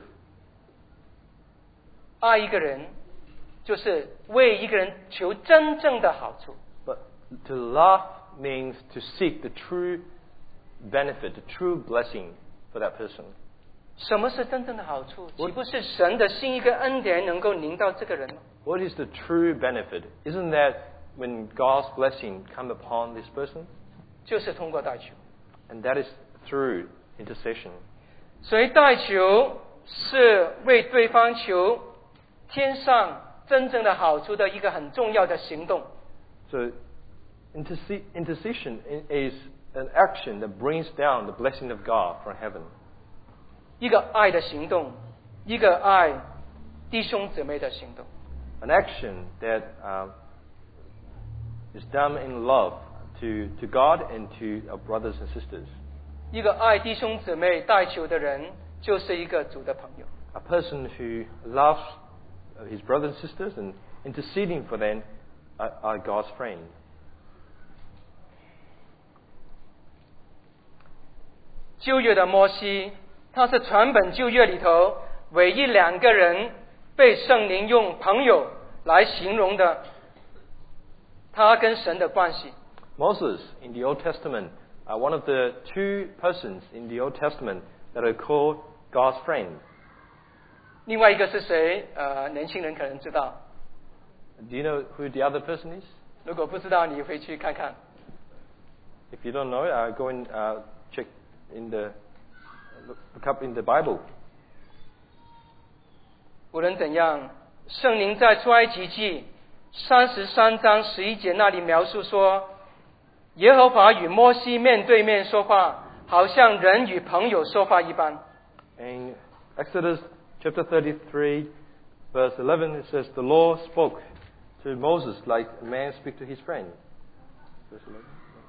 爱一个人，就是为一个人求真正的好处。 But to love means to seek the true benefit, the true blessing for that person. 什么是真正的好处？岂不是神的心意跟恩典能够临到这个人吗？ What is the true benefit? Isn't that when God's blessing come upon this person? 就是通过代求。 And that is through intercession. 所以代求是为对方求天上真正的好处的一个很重要的行动。 So interce- intercession is an action that brings down the blessing of God from heaven. 一个爱的行动，一个爱弟兄姊妹的行动。 An action that um, is done in love to, to God and to our brothers and sisters. 一个爱弟兄姊妹代求的人，就是一个主的朋友。 A person who loves his brothers and sisters and interceding for them are, are God's friend. 旧约的摩西，他是全本旧约里头唯一两个人被圣灵用朋友来形容的，他跟神的关系。 Moses in the Old Testament are one of the two persons in the Old Testament that are called God's friend. 另外一个是谁？呃，年轻人可能知道， Do you know who the other person is? 如果不知道，你回去看看。 If you don't know, uh, go and uh, check in the look, look up in the Bible. 无论怎样，圣灵在出埃及记三十三章十一节那里描述说，耶和华与摩西面对面说话，好像人与朋友说话一般。 In Exodus chapter thirty-three, verse eleven, it says, The Lord spoke to Moses like a man speaks to his friend. Verse eleven.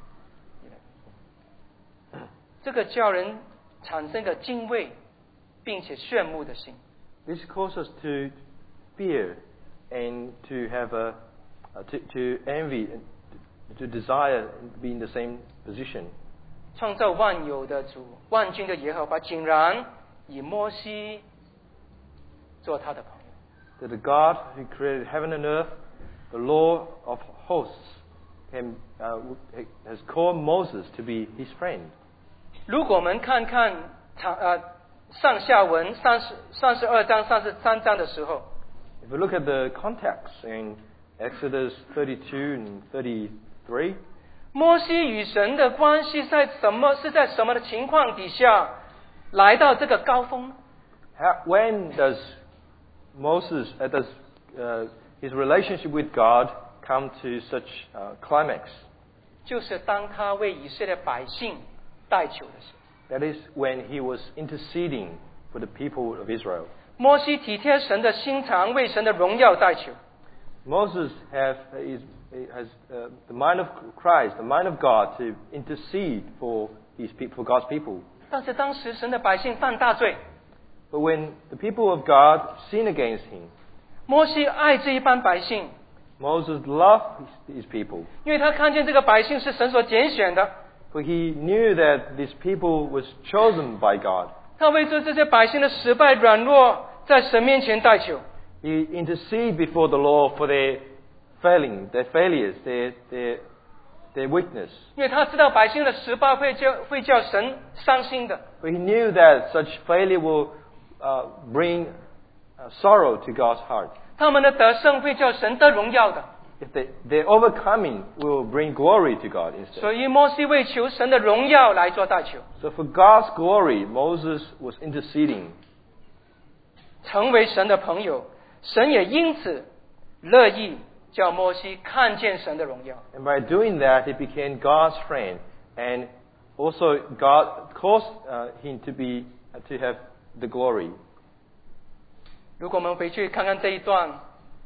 这个叫人产生个敬畏，并且炫目的心。 This causes us to fear and to have a, uh, to, to envy and to desire to be in the same position. 创造万有的主，万军的耶和华，竟然以摩西做他的朋友。 That the God who created heaven and earth, the Lord of hosts, can, uh, has called Moses to be his friend. 如果我们看看长呃上下文三十三十二章、三十三章的时候， If we look at the context in Exodus thirty-two and thirty-three, 摩西与神的关系在什么是在什么的情况底下来到这个高峰呢？ how, when does Moses, uh, does uh, his relationship with God come to such uh, climax? 就是当他为以色列百姓代求的时候。 That is when he was interceding for the people of Israel. 摩西体贴神的心肠，为神的荣耀代求。 Moses have, is, has uh, the mind of Christ, the mind of God to intercede for his people, for God's people. 但是当时神的百姓犯大罪， But when the people of God sin against him, 摩西爱这一班百姓， Moses loved his, his people. 因为他看见这个百姓是神所拣选的， For he knew that this people was chosen by God. 他为着这些百姓的失败软弱，在神面前代求。 He interceded before the Lord for their failing, their failures, their, their, their weakness. 因为他知道百姓的失败会叫会叫神伤心的。 For he knew that such failure will uh, bring uh, sorrow to God's heart. 他们的得胜会叫神得荣耀的。 If they, their overcoming will bring glory to God instead. 所以摩西为求神的荣耀来做代求， So for God's glory, Moses was interceding. 成为神的朋友。神也因此乐意叫摩西看见神的荣耀。 And by doing that, he became God's friend. And also God caused uh, him to be, uh, to have the glory. 如果我们回去看看这一段，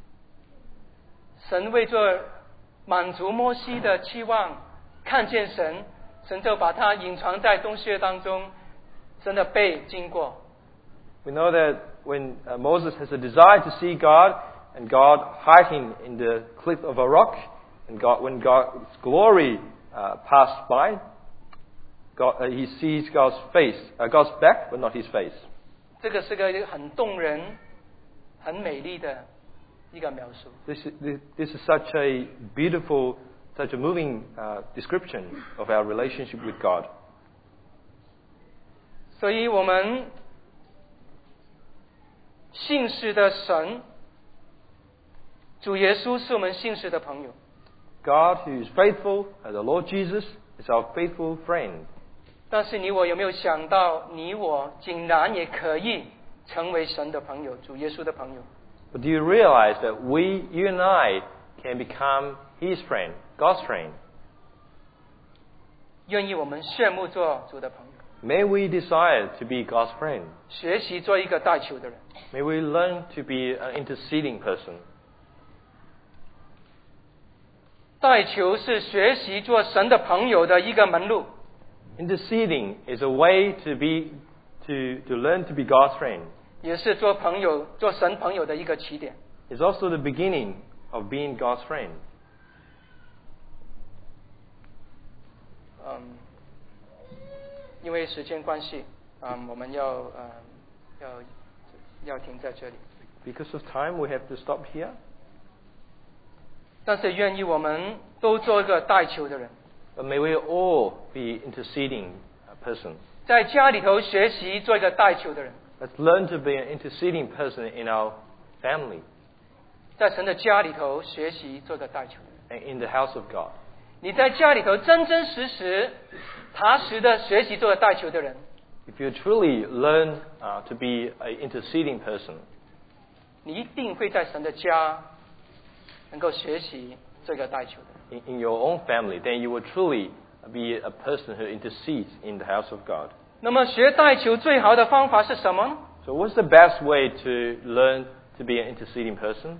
神为着满足摩西的期望，看见神，神就把他隐藏在洞穴当中，神的背经过。 We know that when uh, Moses has a desire to see God, and God hid him in the cliff of a rock, and God, when God's glory uh, passed by, God, uh, he sees God's face, uh, God's back, but not his face. 这个是个很动人、很美丽的一个描述。 This is, this, this is such a beautiful, such a moving uh, description of our relationship with God. 所以我们信实的神，主耶稣是我们信实的朋友。 God, who is faithful, and the Lord Jesus is our faithful friend. 但是你我有没有想到，你我竟然也可以成为神的朋友，主耶稣的朋友？ But do you realize that we, you and I, can become His friend, God's friend? 愿意我们羡慕做主的朋友， May we desire to be God's friend. 学习做一个代求的人。 May we learn to be an interceding person. 代求是学习做神的朋友的一个门路。 Interceding is a way to be, to, to learn to be God's friend. 也是做朋友、做神朋友的一个起点。 It's also the beginning of being God's friend. 嗯，因为时间关系，嗯，我们要呃要要停在这里。 Because of time, we have to stop here. 但是愿意我们都做一个代求的人， But may we all be interceding persons. 在家里头学习做一个代求的人， Let's learn to be an interceding person in our family 在神的家里头学习做一个代求的人。 and in the house of God. 你在家里头真真实实、踏实的学习做个代求的人， If you truly learn uh, to be an interceding person, 你一定会在神的家能够学习这个代求的人。 in, in your own family, then you will truly be a person who intercedes in the house of God. 那么学代求最好的方法是什么呢？ So what's the best way to learn to be an interceding person?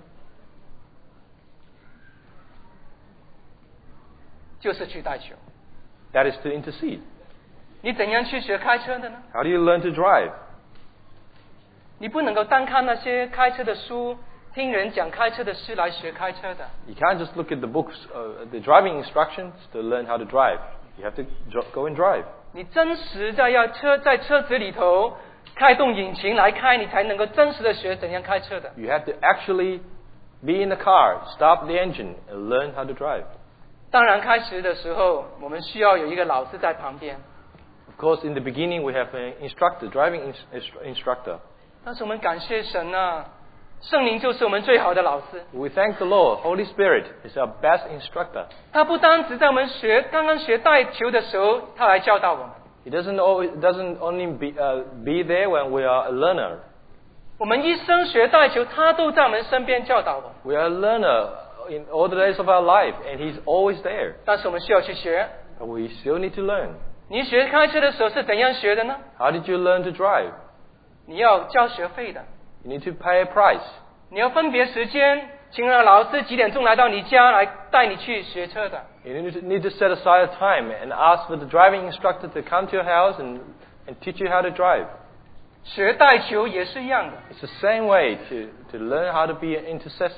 就是去代求。 That is to intercede. 你怎样去学开车的呢？ How do you learn to drive? 你不能够单看那些开车的书，听人讲开车的事来学开车的。 You can't just look at the books, uh, the driving instructions to learn how to drive. You have to dr- go and drive. 你真实在要车在车子里头开动引擎来开，你才能够真实的学怎样开车的。 You have to actually be in the car, stop the engine, and learn how to drive. 当然，开始的时候我们需要有一个老师在旁边， Of course, in the beginning, we have an instructor, driving ins- instructor. 但是我们感谢神啊，圣灵就是我们最好的老师。 We thank the Lord. Holy Spirit is our best instructor. 他不单只在我们学刚刚学代求的时候，他来教导我们。 He doesn't always, doesn't only be, uh, be there when we are a learner. 我们一生学代求，他都在我们身边教导我们。 We are a learner in all the days of our life, and He's always there. 但是我们需要去学。 But we still need to learn. 你学开车的时候是怎样学的呢？ How did you learn to drive? 你要交学费的， You need to pay a price. 你要分别时间，请让老师几点钟来到你家来带你去学车的。 You need to, need to set aside a time and ask for the driving instructor to come to your house and, and teach you how to drive. 学代求也是一样的。 It's the same way to, to learn how to be an intercessor.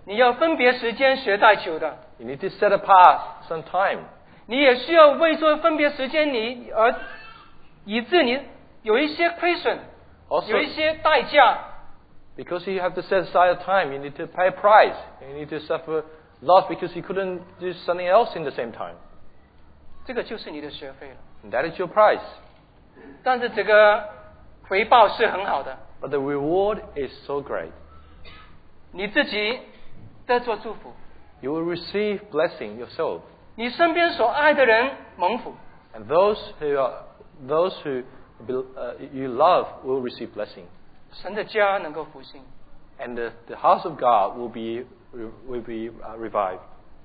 你要分别时间学代求的。 You need to set apart some time. 你也需要为做分别时间你而以致你有一些亏损， Also, 有一些代价。 because you have to set aside a time, you need to pay a price. You need to suffer loss because you couldn't do something else in the same time. 这个就是你的学费了。 And that is your price. 但是这个回报是很好的， But the reward is so great. 你自己得做祝福， You will receive blessing yourself. 你身边所爱的人蒙福， And those who are, those who uh, you love will receive blessing. 神的家能够复兴。 And the, the house of God will be, will be uh, revived.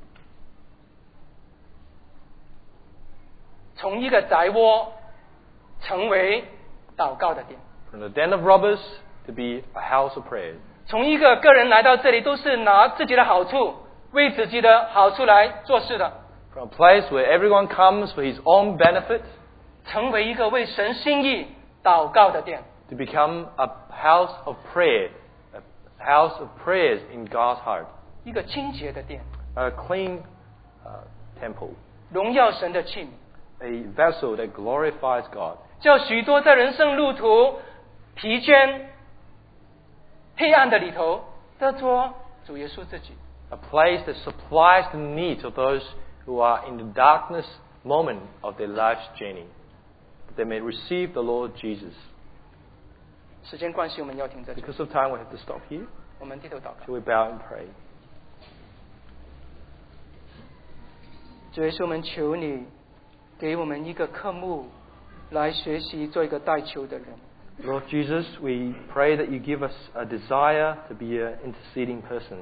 从一个宅窝成为祷告的殿， From the den of robbers to be a house of prayer. 从一个个人来到这里都是拿自己的好处，为自己的好处来做事的， From a place where everyone comes for his own benefit 成为一个为神心意祷告的殿。 to become a house of prayer, a house of prayers in God's heart. 一个清洁的殿， A clean uh, temple. 荣耀神的器皿， A vessel that glorifies God. 叫许多在人生路途疲倦、黑暗的里头，得着主耶稣自己。 A place that supplies the needs of those who are in the darkness moment of their life's journey. That they may receive the Lord Jesus. 时间关系，我们要停这里。 Because of time, we have to stop here. 我们低头祷告。 Shall we bow and pray? 主耶稣，我们求你给我们一个科目来学习做一个代求的人。 Lord Jesus, we pray that you give us a desire to be an interceding person.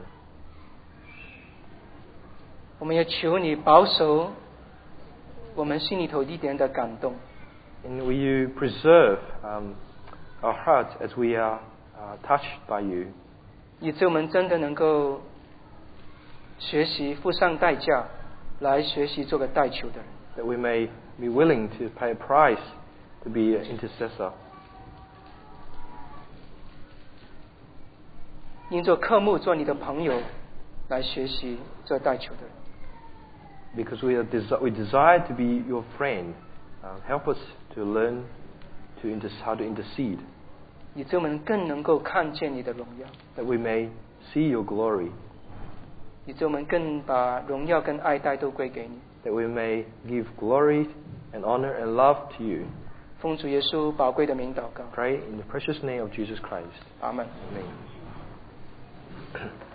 我们也求你保守我们心里头一点的感动， And will you preserve um, our hearts as we are uh, touched by you, 以致我们真的能够学习付上代价来学习做个代求的人。 that we may be willing to pay a price to be an intercessor. 因做科目做你的朋友来学习做代求的人。 Because we, are desi- we desire to be your friend. Uh, help us to learn to inter- how to intercede, 以致我们更能够看见你的荣耀， that we may see your glory, 以致我们更把荣耀跟爱戴都归给你。 that we may give glory and honor and love to you. 奉主耶稣宝贵的名祷告， Pray in the precious name of Jesus Christ. 阿门。 Amen.